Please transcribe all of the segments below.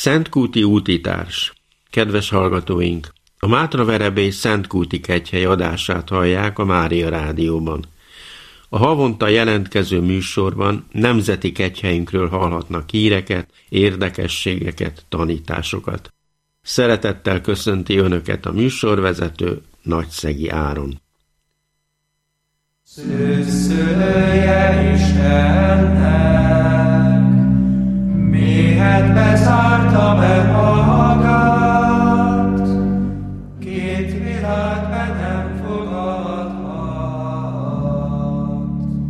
Szentkúti útitárs. Kedves hallgatóink! A Mátraverebély Szentkúti kegyhely adását hallják a Mária Rádióban. A havonta jelentkező műsorban nemzeti kegyhelyünkről hallhatnak híreket, érdekességeket, tanításokat. Szeretettel köszönti Önöket a műsorvezető, Nagyszegi Áron. Szőszője Istennek, méhet bezárta be magát, két világ be nem fogadhat,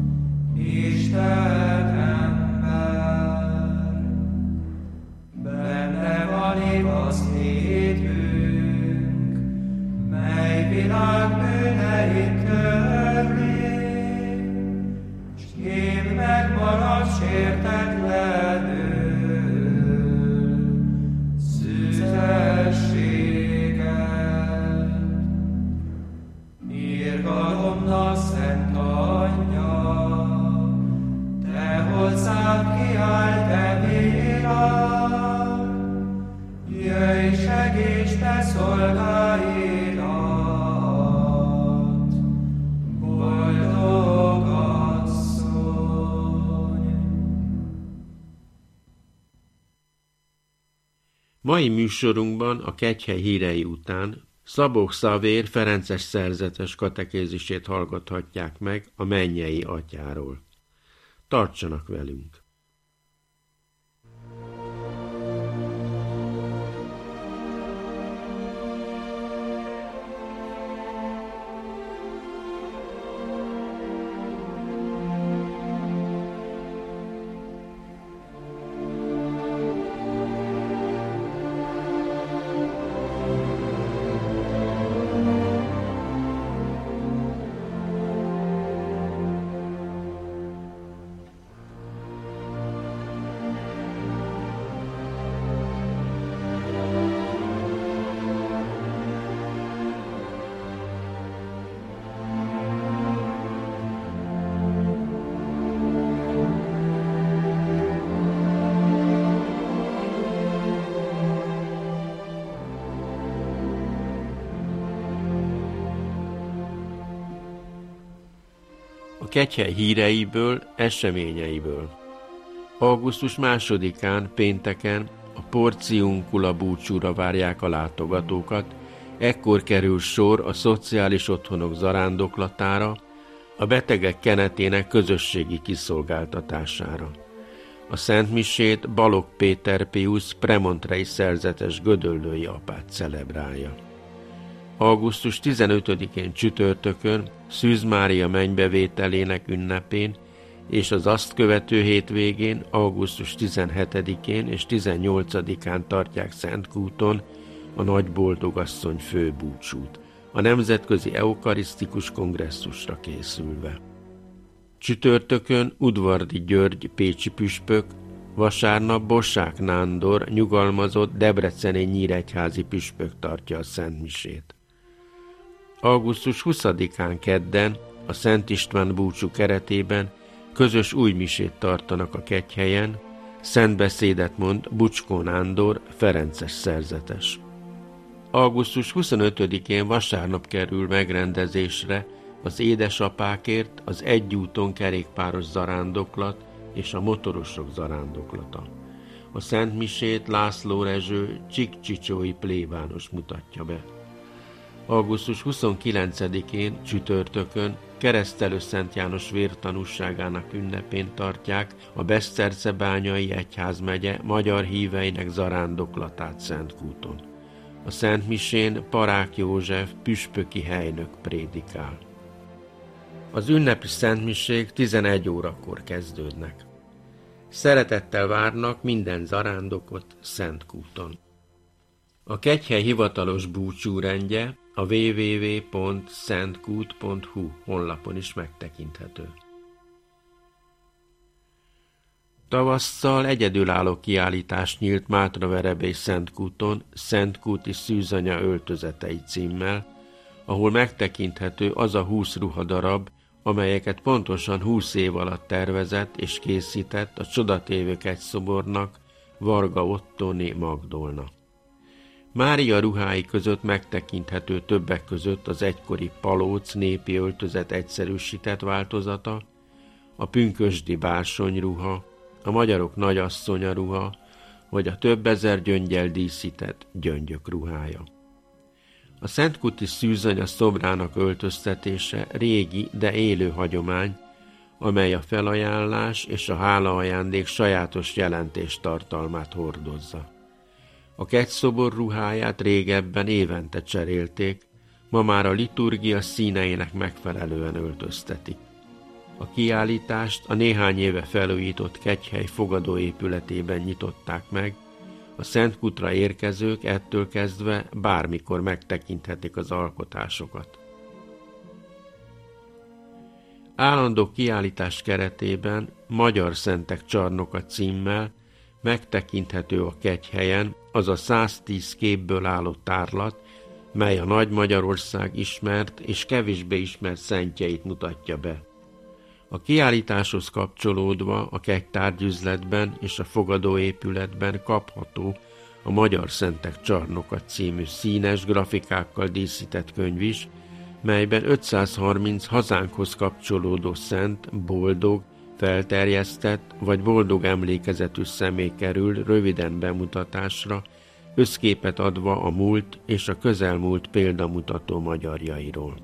Isten ember. Benne van igaz hitünk, mely világ bűneit törli, én megmarad sértetlenül szüzességet. Irgalomnak szent anyja, te hozzád kiáll, te világ, jöjj, segíts te szolgáidat, boldog asszony. Mai műsorunkban a kegyhely hírei után Szabó Xavér ferences szerzetes katekézisét hallgathatják meg a mennyei atyáról. Tartsanak velünk! A kegyhely híreiből, eseményeiből. Augusztus 2-án, pénteken a Porciuncula búcsúra várják a látogatókat, ekkor kerül sor a szociális otthonok zarándoklatára, a betegek kenetének közösségi kiszolgáltatására. A szentmisét Balogh Péter Piusz premontrei szerzetes gödöllői apát celebrálja. Augusztus 15-én csütörtökön Szűz Mária mennybevételének ünnepén és az azt követő hétvégén, augusztus 17-én és 18-án tartják Szentkúton a Nagyboldogasszony főbúcsút, a Nemzetközi Eukarisztikus Kongresszusra készülve. Csütörtökön Udvardy György pécsi püspök, vasárnap Bossák Nándor nyugalmazott debreceni nyíregyházi püspök tartja a szentmisét. Augusztus 20-án kedden a Szent István búcsú keretében közös újmisét tartanak a kegyhelyen, szent beszédet mond Bucskó Nándor ferences szerzetes. Augusztus 25-én vasárnap kerül megrendezésre az édesapákért az egyúton kerékpáros zarándoklat és a motorosok zarándoklata. A szentmisét László Rezső csíkcsicsói plébános mutatja be. Augusztus 29-én, csütörtökön Keresztelő Szent János vértanúságának ünnepén tartják a Besztercebányai egyházmegye magyar híveinek zarándoklatát Szentkúton. A szentmisén Parák József püspöki helynök prédikál. Az ünnepi szentmisék 11 órakor kezdődnek. Szeretettel várnak minden zarándokot Szentkúton. A kegyhely hivatalos búcsúrendje a www.szentkút.hu honlapon is megtekinthető. Tavasszal egyedülálló kiállítás nyílt Mátraverebély Szentkúton Szentkúti Szűzanya öltözetei címmel, ahol megtekinthető az a 20 ruhadarab, amelyeket pontosan 20 év alatt tervezett és készített a Csodatévő kegyszobornak Varga Ottóné Magdolna. Mária ruhái között megtekinthető többek között az egykori palóc népi öltözet egyszerűsített változata, a pünkösdi bársonyruha, a magyarok nagyasszonya ruha, vagy a több ezer gyöngyel díszített gyöngyök ruhája. A szentkuti szűzanya szobrának öltöztetése régi, de élő hagyomány, amely a felajánlás és a hálaajándék sajátos jelentéstartalmát hordozza. A kegyszobor ruháját régebben évente cserélték, ma már a liturgia színeinek megfelelően öltöztetik. A kiállítást a néhány éve felújított Kegyhely fogadóépületében nyitották meg, a Szentkutra érkezők ettől kezdve bármikor megtekinthetik az alkotásokat. Állandó kiállítás keretében Magyar Szentek Csarnoka címmel megtekinthető a Kegyhelyen az a 110 képből álló tárlat, mely a Nagy Magyarország ismert és kevésbé ismert szentjeit mutatja be. A kiállításhoz kapcsolódva a kegytárgyüzletben és a fogadóépületben kapható a Magyar Szentek Csarnoka című színes grafikákkal díszített könyv is, melyben 530 hazánkhoz kapcsolódó szent, boldog, felterjesztett vagy boldog emlékezetű személy kerül röviden bemutatásra, összképet adva a múlt és a közelmúlt példamutató magyarjairól.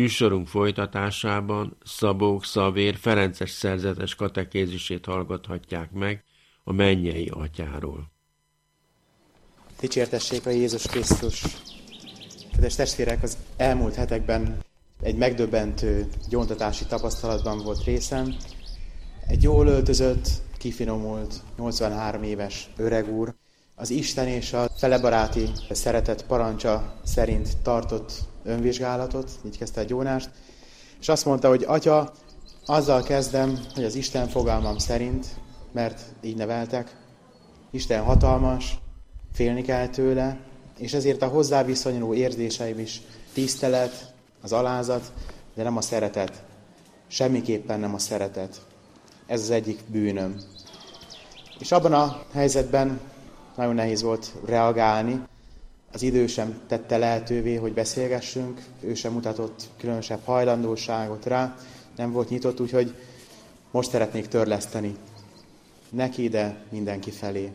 Műsorunk folytatásában Szabó Xavér ferences szerzetes katekézisét hallgathatják meg a mennyei atyáról. Dicsértessék a Jézus Krisztus! Kedves testvérek, az elmúlt hetekben egy megdöbbentő gyóntatási tapasztalatban volt részem. Egy jól öltözött, kifinomult, 83 éves öreg úr az Isten és a felebaráti szeretet parancsa szerint tartott önvizsgálatot, így kezdte a gyónást, és azt mondta, hogy Atya, azzal kezdem, hogy az Isten fogalmam szerint, mert így neveltek, Isten hatalmas, félni kell tőle, és ezért a hozzá viszonyuló érzéseim is tisztelet, az alázat, de nem a szeretet. Semmiképpen nem a szeretet. Ez az egyik bűnöm. És abban a helyzetben nagyon nehéz volt reagálni. Az idő sem tette lehetővé, hogy beszélgessünk, ő sem mutatott különösebb hajlandóságot rá, nem volt nyitott, úgyhogy most szeretnék törleszteni neki, de mindenki felé.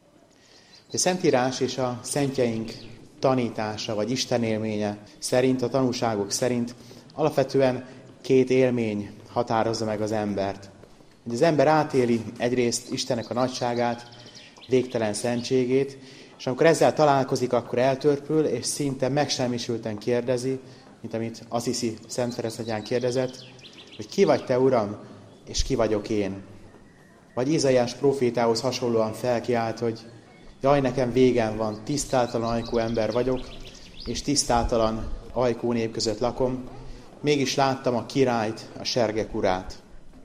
A Szentírás és a szentjeink tanítása, vagy Isten élménye szerint, a tanúságok szerint alapvetően két élmény határozza meg az embert. Hogy az ember átéli egyrészt Istennek a nagyságát, végtelen szentségét, és amikor ezzel találkozik, akkor eltörpül, és szinte megsemmisülten kérdezi, mint amit Assisi Szent Ferenc atyán kérdezett, hogy ki vagy te, Uram, és ki vagyok én. Vagy Izaiás prófétához hasonlóan felkiált, hogy jaj, nekem végem van, tisztátalan ajkú ember vagyok, és tisztátalan ajkú nép között lakom, mégis láttam a királyt, a sergek urát.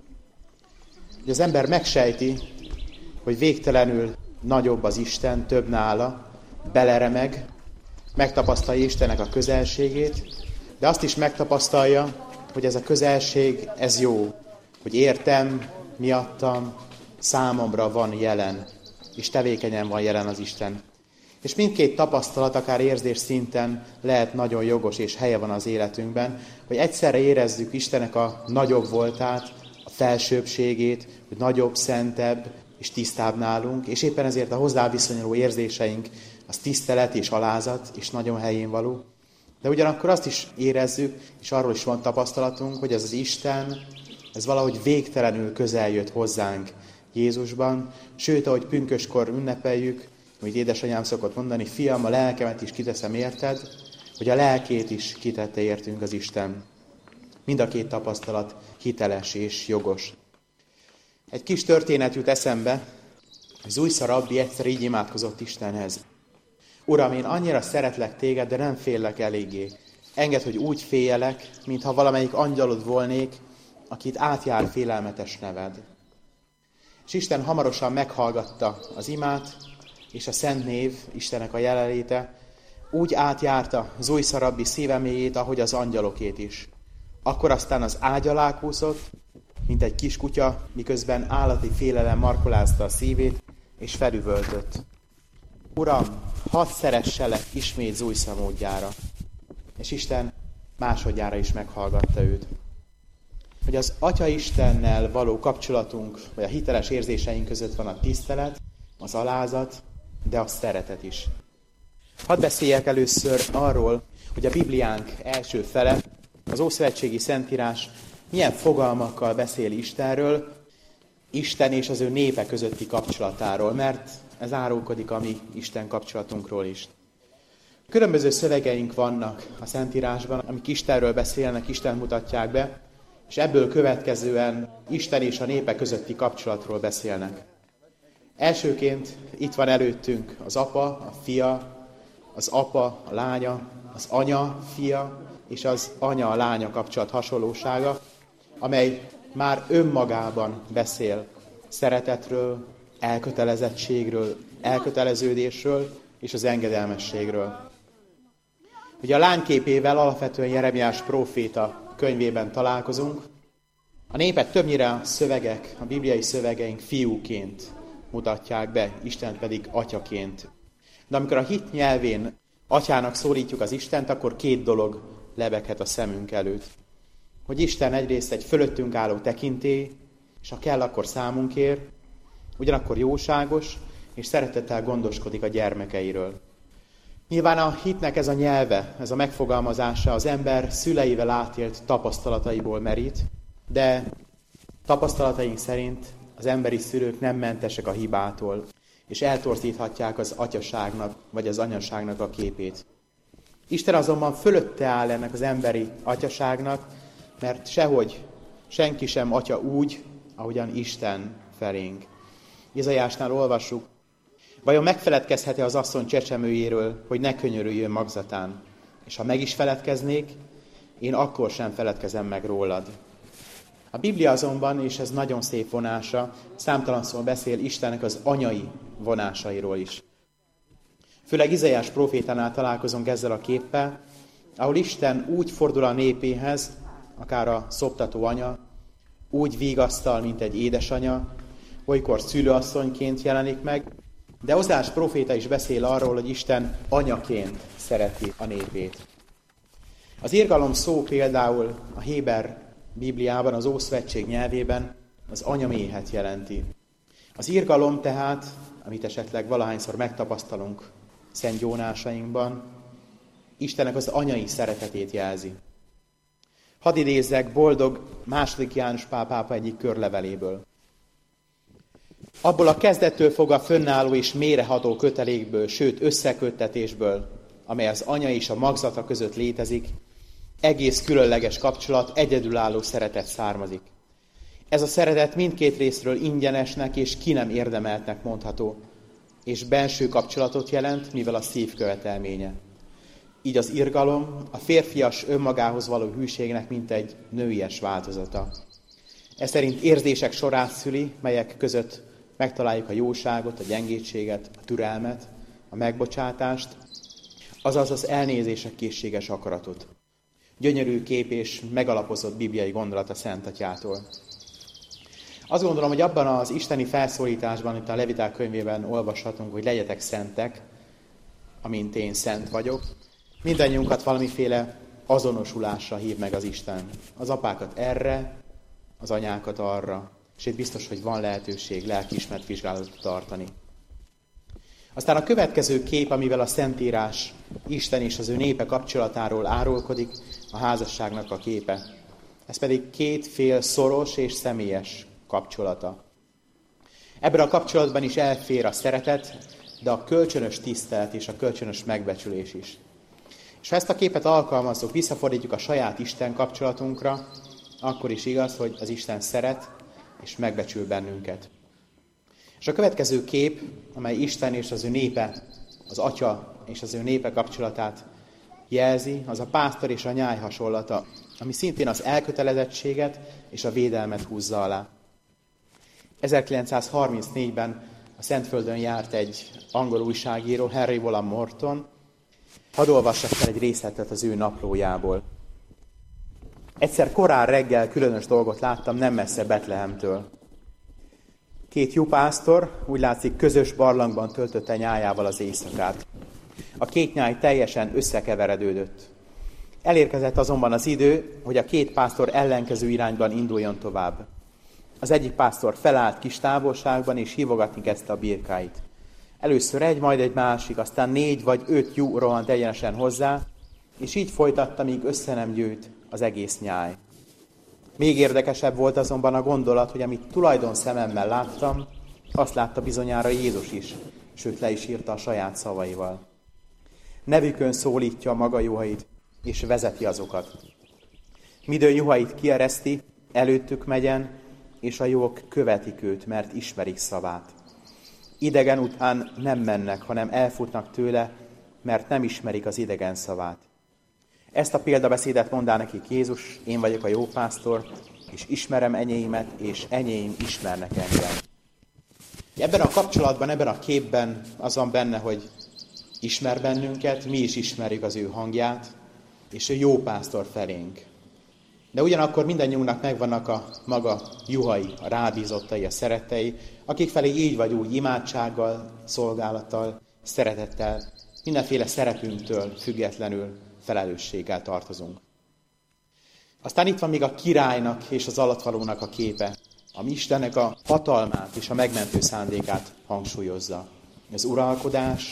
Hogy az ember megsejti, hogy végtelenül nagyobb az Isten, több nála, beleremeg, megtapasztalja Istennek a közelségét, de azt is megtapasztalja, hogy ez a közelség, ez jó, hogy értem, miattam, számomra van jelen, és tevékenyen van jelen az Isten. És mindkét tapasztalat, akár érzés szinten lehet nagyon jogos és helye van az életünkben, hogy egyszerre érezzük Istennek a nagyobb voltát, a felsőbbségét, hogy nagyobb, szentebb és tisztább nálunk, és éppen ezért a hozzáviszonyuló érzéseink az tisztelet és alázat, és nagyon helyén való. De ugyanakkor azt is érezzük, és arról is van tapasztalatunk, hogy ez az Isten, ez valahogy végtelenül közel jött hozzánk Jézusban, sőt, ahogy pünköskor ünnepeljük, amit édesanyám szokott mondani, fiam, a lelkemet is kiteszem érted, hogy a lelkét is kitette értünk az Isten. Mind a két tapasztalat hiteles és jogos. Egy kis történet jut eszembe, Zujsza rabbi egyszer így imádkozott Istenhez. Uram, én annyira szeretlek téged, de nem féllek eléggé. Engedd, hogy úgy féljelek, mintha valamelyik angyalod volnék, akit átjár félelmetes neved. És Isten hamarosan meghallgatta az imát, és a szent név, Istennek a jelenléte, úgy átjárta Zujsza rabbi szíveméjét, ahogy az angyalokét is. Akkor aztán az ágy alá kúszott, mint egy kiskutya, miközben állati félelem markolázta a szívét, és felüvöltött. Uram, hadd szeresselek ismét Zujsza módjára. És Isten másodjára is meghallgatta őt. Hogy az Atya Istennel való kapcsolatunk, vagy a hiteles érzéseink között van a tisztelet, az alázat, de a szeretet is. Hadd beszéljek először arról, hogy a Bibliánk első fele, az Ószövetségi Szentírás milyen fogalmakkal beszél Istenről, Isten és az ő népe közötti kapcsolatáról, mert ez árulkodik a mi Isten kapcsolatunkról is. Különböző szövegeink vannak a Szentírásban, amik Istenről beszélnek, Isten mutatják be, és ebből következően Isten és a népe közötti kapcsolatról beszélnek. Elsőként itt van előttünk az apa, a fia, az apa, a lánya, az anya, fia, és az anya, a lánya kapcsolat hasonlósága, amely már önmagában beszél szeretetről, elkötelezettségről, elköteleződésről és az engedelmességről. Ugye a lányképével alapvetően Jeremiás próféta könyvében találkozunk. A népet többnyire a szövegek, a bibliai szövegeink fiúként mutatják be, Istent pedig atyaként. De amikor a hit nyelvén atyának szólítjuk az Istent, akkor két dolog lebeghet a szemünk előtt. Hogy Isten egyrészt egy fölöttünk álló tekintély, és ha kell, akkor számunkért, ugyanakkor jóságos, és szeretettel gondoskodik a gyermekeiről. Nyilván a hitnek ez a nyelve, ez a megfogalmazása az ember szüleivel átélt tapasztalataiból merít, de tapasztalataink szerint az emberi szülők nem mentesek a hibától, és eltorzíthatják az atyaságnak vagy az anyaságnak a képét. Isten azonban fölötte áll ennek az emberi atyaságnak, mert sehogy senki sem atya úgy, ahogyan Isten felénk. Izaiásnál olvassuk, vajon megfeledkezhet-e az asszony csecsemőjéről, hogy ne könyörüljön magzatán? És ha meg is feledkeznék, én akkor sem feledkezem meg rólad. A Biblia azonban, és ez nagyon szép vonása, számtalanszor beszél Istennek az anyai vonásairól is. Főleg Izaiás prófétánál találkozunk ezzel a képpel, ahol Isten úgy fordul a népéhez, akár a szoptató anya, úgy vigasztal, mint egy édesanya, olykor szülőasszonyként jelenik meg, de Ózeás próféta is beszél arról, hogy Isten anyaként szereti a népét. Az irgalom szó például a Héber Bibliában, az Ószövetség nyelvében az anyaméhet jelenti. Az irgalom tehát, amit esetleg valahányszor megtapasztalunk szent gyónásainkban, Istennek az anyai szeretetét jelzi. Hadd idézzek boldog II. János Pál pápa egyik körleveléből. Abból a kezdettől fogva fönnálló és mélyreható kötelékből, sőt összeköttetésből, amely az anya és a magzata között létezik, egész különleges kapcsolat, egyedülálló szeretet származik. Ez a szeretet mindkét részről ingyenesnek és ki nem érdemeltnek mondható, és benső kapcsolatot jelent, mivel a szív követelménye. Így az irgalom a férfias önmagához való hűségnek mintegy nőies változata. Ez szerint érzések sorát szüli, melyek között megtaláljuk a jóságot, a gyengétséget, a türelmet, a megbocsátást, azaz az elnézések készséges akaratot. Gyönyörű kép és megalapozott bibliai gondolat a Szent Atyától. Azt gondolom, hogy abban az isteni felszólításban, itt a Leviták könyvében olvashatunk, hogy legyetek szentek, amint én szent vagyok. Mindannyiunkat valamiféle azonosulásra hív meg az Isten. Az apákat erre, az anyákat arra. És itt biztos, hogy van lehetőség lelkiismert vizsgálatot tartani. Aztán a következő kép, amivel a Szentírás Isten és az ő népe kapcsolatáról árulkodik, a házasságnak a képe. Ez pedig két fél szoros és személyes kapcsolata. Ebben a kapcsolatban is elfér a szeretet, de a kölcsönös tisztelet és a kölcsönös megbecsülés is. És ha ezt a képet alkalmazzuk, visszafordítjuk a saját Isten kapcsolatunkra, akkor is igaz, hogy az Isten szeret és megbecsül bennünket. És a következő kép, amely Isten és az ő népe, az Atya és az ő népe kapcsolatát jelzi, az a pásztor és a nyáj hasonlata, ami szintén az elkötelezettséget és a védelmet húzza alá. 1934-ben a Szentföldön járt egy angol újságíró, Henry Wallan Morton. Hadd olvassak fel egy részletet az ő naplójából. Egyszer korán reggel különös dolgot láttam nem messze Betlehemtől. Két juhásztor, úgy látszik, közös barlangban töltötte nyájával az éjszakát. A két nyáj teljesen összekeveredődött. Elérkezett azonban az idő, hogy a két pásztor ellenkező irányban induljon tovább. Az egyik pásztor felállt kis távolságban, és hívogatni kezdte a birkáit. Először egy, majd egy másik, aztán 4 vagy 5 juh rohant egyenesen hozzá, és így folytatta, míg össze nem gyűlt az egész nyáj. Még érdekesebb volt azonban a gondolat, hogy amit tulajdon szememmel láttam, azt látta bizonyára Jézus is, sőt le is írta a saját szavaival. Nevükön szólítja a maga juhait, és vezeti azokat. Midőn juhait kiereszti, előttük megyen, és a juhok követik őt, mert ismerik szavát. Idegen után nem mennek, hanem elfutnak tőle, mert nem ismerik az idegen szavát. Ezt a példabeszédet mondá nekik Jézus, én vagyok a jó pásztor, és ismerem enyéimet, és enyéim ismernek engem. Ebben a kapcsolatban, ebben a képben az van benne, hogy ismer bennünket, mi is ismerjük az ő hangját, és ő jó pásztor felénk. De ugyanakkor mindannyiunknak megvannak a maga juhai, a rábízottai, a szerettei, akik felé így vagy úgy imádsággal, szolgálattal, szeretettel, mindenféle szerepünktől függetlenül felelősséggel tartozunk. Aztán itt van még a királynak és az alattvalónak a képe, ami Istennek a hatalmát és a megmentő szándékát hangsúlyozza. Az uralkodás,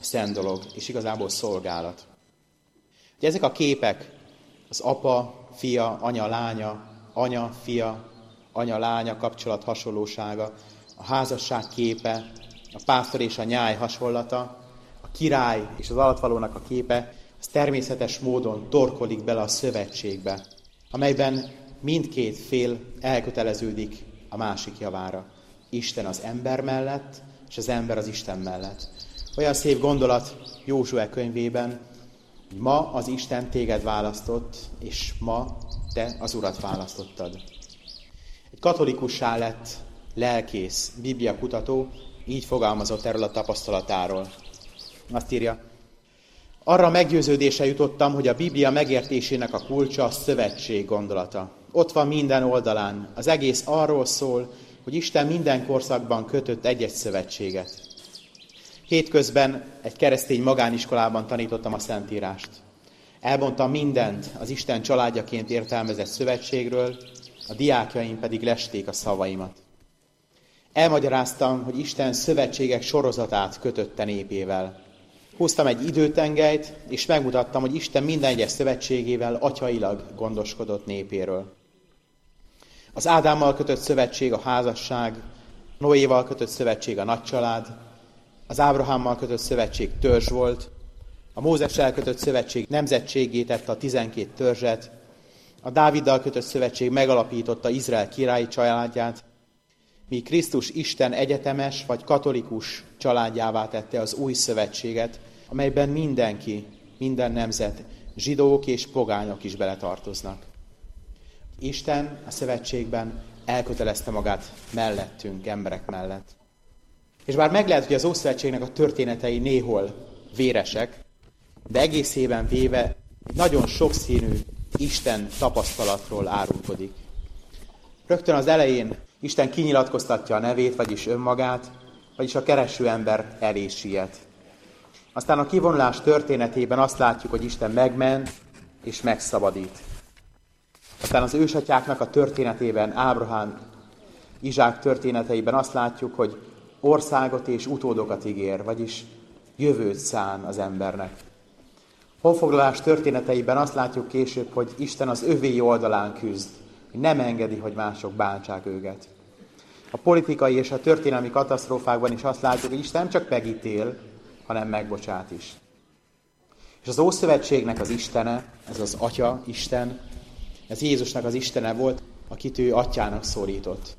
szent dolog, és igazából szolgálat. Ugye ezek a képek, az apa, fia, anya, lánya, anya, fia, anya, lánya kapcsolat hasonlósága, a házasság képe, a pásztor és a nyáj hasonlata, a király és az alattvalónak a képe, az természetes módon torkollik bele a szövetségbe, amelyben mindkét fél elköteleződik a másik javára. Isten az ember mellett, és az ember az Isten mellett. Olyan szép gondolat Józsué könyvében, hogy ma az Isten téged választott, és ma te az Urat választottad. Egy katolikussá lett lelkész, bibliakutató így fogalmazott erről a tapasztalatáról. Azt írja, arra meggyőződésre jutottam, hogy a Biblia megértésének a kulcsa a szövetség gondolata. Ott van minden oldalán. Az egész arról szól, hogy Isten minden korszakban kötött egy-egy szövetséget. Hétközben egy keresztény magániskolában tanítottam a Szentírást. Elmondtam mindent az Isten családjaként értelmezett szövetségről, a diákjaim pedig lesték a szavaimat. Elmagyaráztam, hogy Isten szövetségek sorozatát kötötte népével. Húztam egy időtengelyt, és megmutattam, hogy Isten minden egyes szövetségével atyailag gondoskodott népéről. Az Ádámmal kötött szövetség a házasság, Noéval kötött szövetség a nagycsalád, az Ábrahámmal kötött szövetség törzs volt, a Mózessel kötött szövetség nemzetséggé tette a 12 törzset, a Dáviddal kötött szövetség megalapította Izrael királyi családját, míg Krisztus Isten egyetemes vagy katolikus családjává tette az új szövetséget, amelyben mindenki, minden nemzet, zsidók és pogányok is beletartoznak. Isten a szövetségben elkötelezte magát mellettünk, emberek mellett. És bár meg lehet, hogy az Ószövetségnek a történetei néhol véresek, de egészében véve egy nagyon sokszínű Isten tapasztalatról árulkodik. Rögtön az elején Isten kinyilatkoztatja a nevét, vagyis önmagát, vagyis a kereső ember elé siet. Aztán a kivonulás történetében azt látjuk, hogy Isten megment és megszabadít. Aztán az ősatyáknak a történetében, Ábrahám, Izsák történeteiben azt látjuk, hogy országot és utódokat ígér, vagyis jövőt szán az embernek. Honfoglalás történeteiben azt látjuk később, hogy Isten az övé oldalán küzd, hogy nem engedi, hogy mások bántsák őket. A politikai és a történelmi katasztrófákban is azt látjuk, hogy Isten nem csak megítél, hanem megbocsát is. És az Ószövetségnek az Istene, ez az Atya Isten, ez Jézusnak az Istene volt, akit ő atyának szólított.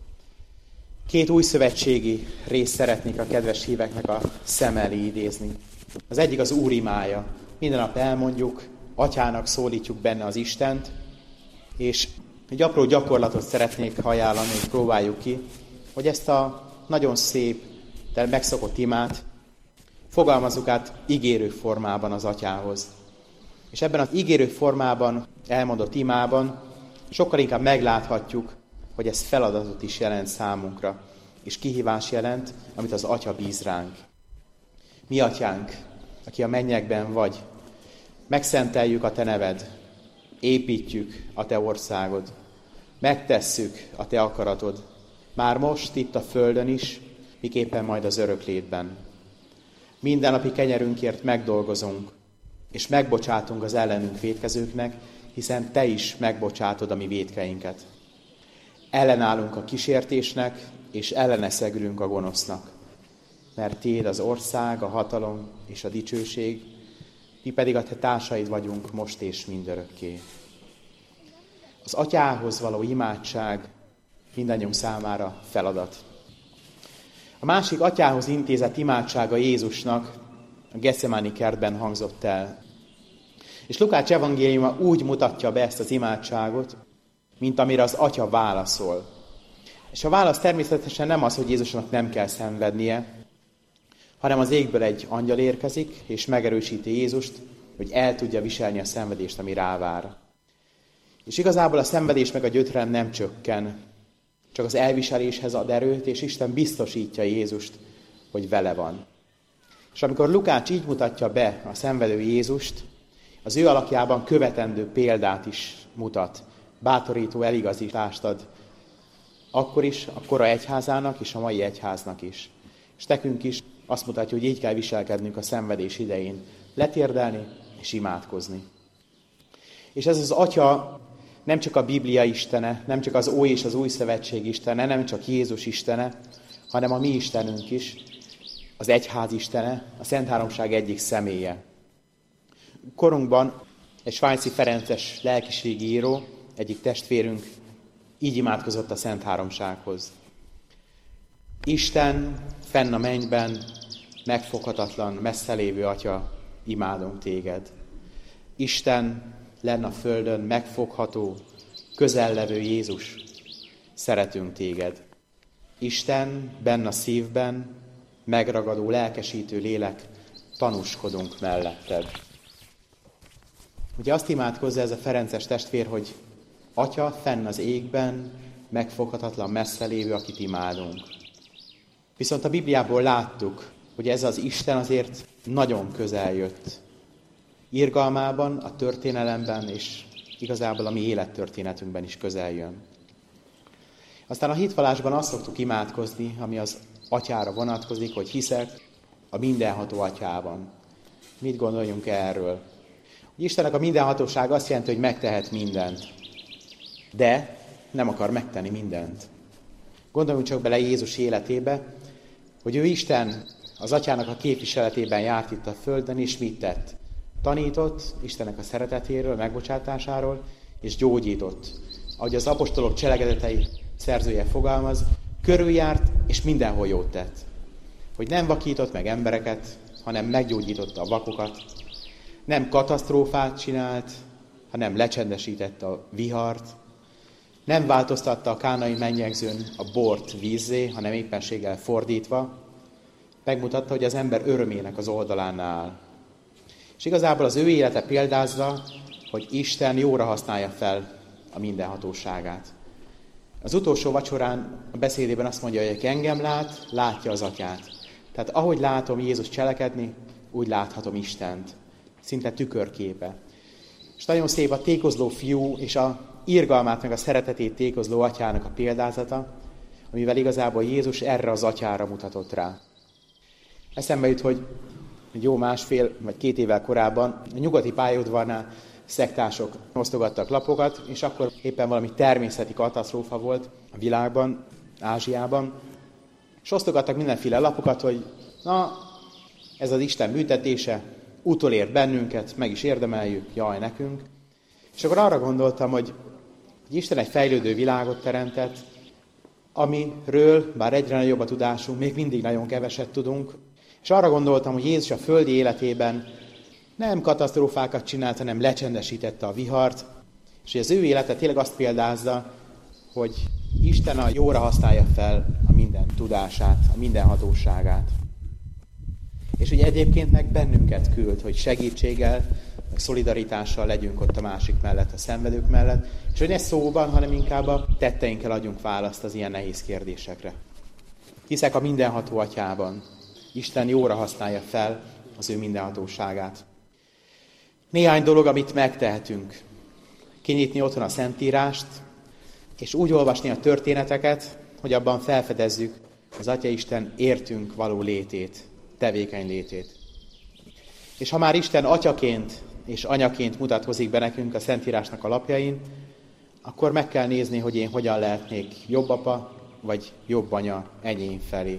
Két újszövetségi részt szeretnék a kedves híveknek a szem elé idézni. Az egyik az Úr imája. Minden nap elmondjuk, atyának szólítjuk benne az Istent, és egy apró gyakorlatot szeretnék ajánlani, hogy próbáljuk ki, hogy ezt a nagyon szép, de megszokott imát fogalmazzuk át ígérő formában az atyához. És ebben az ígérő formában, elmondott imában sokkal inkább megláthatjuk, hogy ez feladatot is jelent számunkra, és kihívás jelent, amit az Atya bíz ránk. Mi atyánk, aki a mennyekben vagy, megszenteljük a te neved, építjük a te országod, megtesszük a te akaratod, már most itt a földön is, miképpen majd az öröklétben. Mindennapi kenyerünkért megdolgozunk, és megbocsátunk az ellenünk vétkezőknek, hiszen te is megbocsátod a mi vétkeinket. Ellenállunk a kísértésnek, és ellene szegülünk a gonosznak. Mert tiéd az ország, a hatalom és a dicsőség, mi pedig a te társaid vagyunk most és mindörökké. Az atyához való imádság mindannyiunk számára feladat. A másik atyához intézett imádsága Jézusnak a Getszemáni kertben hangzott el. És Lukács evangéliuma úgy mutatja be ezt az imádságot, mint amire az atya válaszol. És a válasz természetesen nem az, hogy Jézusnak nem kell szenvednie, hanem az égből egy angyal érkezik, és megerősíti Jézust, hogy el tudja viselni a szenvedést, ami rávár. És igazából a szenvedés meg a gyötrelem nem csökken, csak az elviseléshez ad erőt, és Isten biztosítja Jézust, hogy vele van. És amikor Lukács így mutatja be a szenvedő Jézust, az ő alakjában követendő példát is mutat, bátorító eligazítást ad, akkor is a kora egyházának és a mai egyháznak is. És nekünk is azt mutatja, hogy így kell viselkednünk a szenvedés idején. Letérdelni és imádkozni. És ez az Atya nem csak a Biblia istene, nem csak az Ói és az Új Szövetség istene, nem csak Jézus istene, hanem a mi Istenünk is, az Egyház istene, a Szent Háromság egyik személye. Korunkban egy svájci ferences lelkiségi író, egyik testvérünk így imádkozott a Szent Háromsághoz. Isten, fenn a mennyben, megfoghatatlan, messze lévő Atya, imádunk téged. Isten, lenn a földön, megfogható, közellevő Jézus, szeretünk téged. Isten, benn a szívben, megragadó, lelkesítő lélek, tanúskodunk melletted. Ugye azt imádkozza ez a ferences testvér, hogy Atya, fenn az égben, megfoghatatlan, messze lévő, akit imádunk. Viszont a Bibliából láttuk, hogy ez az Isten azért nagyon közel jött. Irgalmában, a történelemben és igazából a mi élettörténetünkben is közel jön. Aztán a hitvallásban azt szoktuk imádkozni, ami az Atyára vonatkozik, hogy hiszek a mindenható Atyában. Mit gondoljunk erről? Hogy Istennek a mindenhatóság azt jelenti, hogy megtehet mindent, de nem akar megtenni mindent. Gondoljunk csak bele Jézus életébe, hogy ő Isten az Atyának a képviseletében járt itt a földön, és mit tett? Tanított Istennek a szeretetéről, megbocsátásáról, és gyógyított. Ahogy az apostolok cselekedetei szerzője fogalmaz, körüljárt, és mindenhol jót tett. Hogy nem vakított meg embereket, hanem meggyógyította a vakokat. Nem katasztrófát csinált, hanem lecsendesítette a vihart. Nem változtatta a kánai mennyegzőn a bort vízzé, hanem éppenséggel fordítva. Megmutatta, hogy az ember örömének az oldalán áll. És igazából az ő élete példázza, hogy Isten jóra használja fel a mindenhatóságát. Az utolsó vacsorán a beszédében azt mondja, hogy aki engem lát, látja az Atyát. Tehát ahogy látom Jézus cselekedni, úgy láthatom Istent. Szinte tükörképe. És nagyon szép a tékozló fiú és a irgalmát meg a szeretetét tékozló Atyának a példázata, amivel igazából Jézus erre az Atyára mutatott rá. Eszembe jut, hogy jó 1,5 vagy 2 évvel korábban a nyugati pályaudvarnál szektások osztogattak lapokat, és akkor éppen valami természeti katasztrófa volt a világban, Ázsiában, és osztogattak mindenféle lapokat, hogy na, ez az Isten büntetése, utolért bennünket, meg is érdemeljük, jaj nekünk. És akkor arra gondoltam, hogy Isten egy fejlődő világot teremtett, amiről, bár egyre nagyobb a tudásunk, még mindig nagyon keveset tudunk, és arra gondoltam, hogy Jézus a földi életében nem katasztrófákat csinált, hanem lecsendesítette a vihart, és hogy az ő élete tényleg azt példázza, hogy Isten a jóra használja fel a minden tudását, a minden hatóságát. És hogy egyébként meg bennünket küld, hogy segítséggel, meg szolidaritással legyünk ott a másik mellett, a szenvedők mellett, és hogy ne szóban, hanem inkább a tetteinkkel adjunk választ az ilyen nehéz kérdésekre. Hiszek a mindenható Atyában. Isten jóra használja fel az ő mindenhatóságát. Néhány dolog, amit megtehetünk. Kinyitni otthon a Szentírást, és úgy olvasni a történeteket, hogy abban felfedezzük az Atyaisten értünk való létét, tevékeny létét. És ha már Isten atyaként és anyaként mutatkozik be nekünk a Szentírásnak a lapjain, akkor meg kell nézni, hogy én hogyan lehetnék jobb apa, vagy jobb anya enyém felé.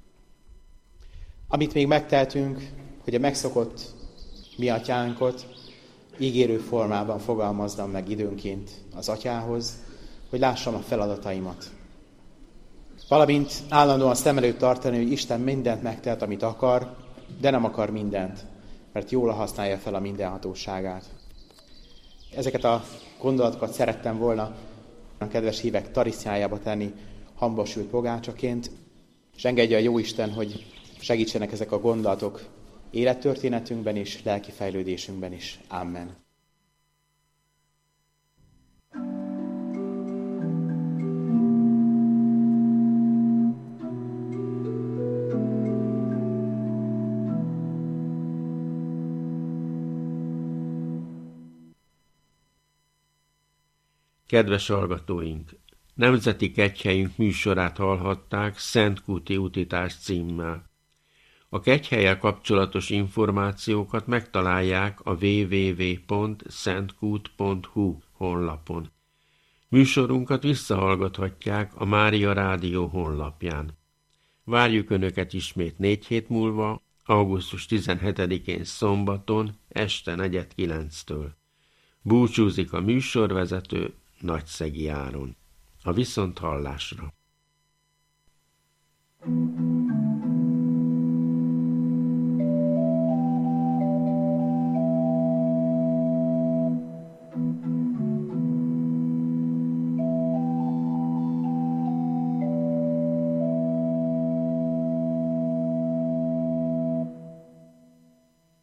Amit még megtehetünk, hogy a megszokott mi atyánkot ígérő formában fogalmazzam meg időnként az Atyához, hogy lássam a feladataimat. Valamint állandóan szem előtt tartani, hogy Isten mindent megtehet, amit akar, de nem akar mindent, mert jól használja fel a mindenhatóságát. Ezeket a gondolatokat szerettem volna a kedves hívek tarisznyájába tenni hambasült pogácsaként, és engedje a Jóisten, hogy segítsenek ezek a gondolatok élettörténetünkben és lelki fejlődésünkben is. Amen. Kedves hallgatóink! Nemzeti Kegyhelyünk műsorát hallhatták Szentkúti Utitás címmel. A Kegyhellyel kapcsolatos információkat megtalálják a www.szentkút.hu honlapon. Műsorunkat visszahallgathatják a Mária Rádió honlapján. Várjuk Önöket ismét 4 hét múlva, augusztus 17-én szombaton, este 8:45-től. Búcsúzik a műsorvezető, Nagyszegi Áron. A viszonthallásra!